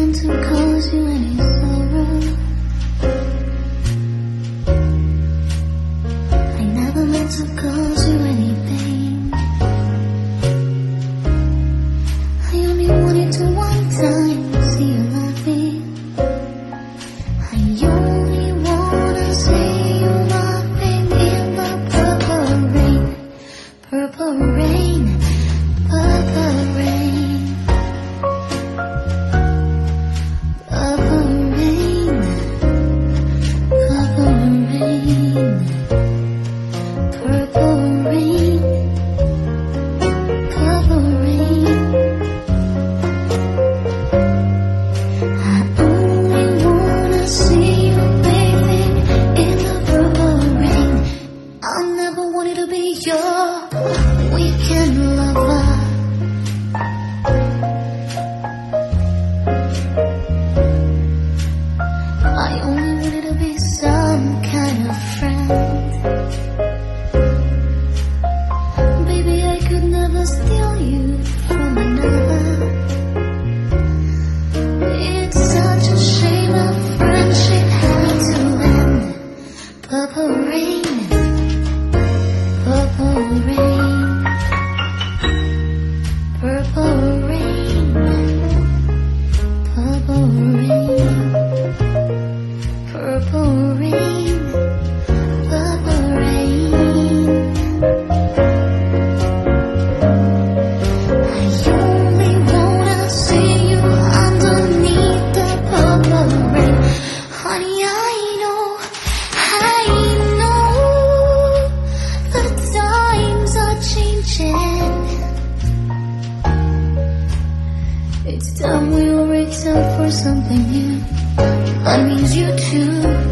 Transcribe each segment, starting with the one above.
meant to cause you any sorrow. I never meant to cause you any pain. I only wanted to one time see you laughing. I only wanna see you laughing in the purple rain. Purple rain, purple rain. Purple rain, purple rain. Purple rain, purple rain. I only wanna see you bathing in the purple rain. I never wanted to be your weekend lover. I only wanted to be some kind of friend. Baby, I could never steal you from another. It's such a shame our friendship had to end. Purple rain, purple rain. Purple rain, purple rain. Purple rain, purple rain. I only wanna see you underneath the purple rain. Honey, I know the times are changing. It's time we were ready for something new. That means you too.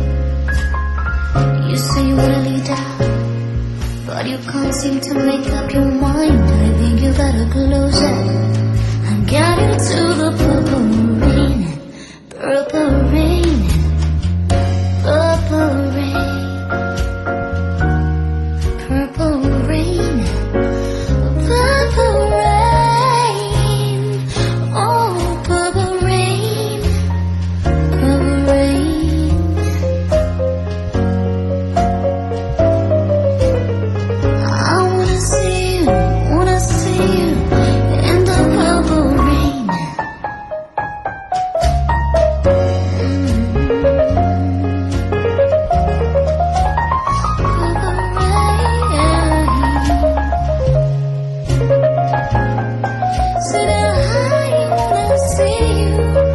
You say you wanna lead out, but you can't seem to make up your mind. I think you better close it and get into the purple rain. Purple rain, purple rain. Purple rain, purple rain. Oh, purple rain, purple rain. I wanna see you in the purple rain. Purple rain. Said I wanna see you.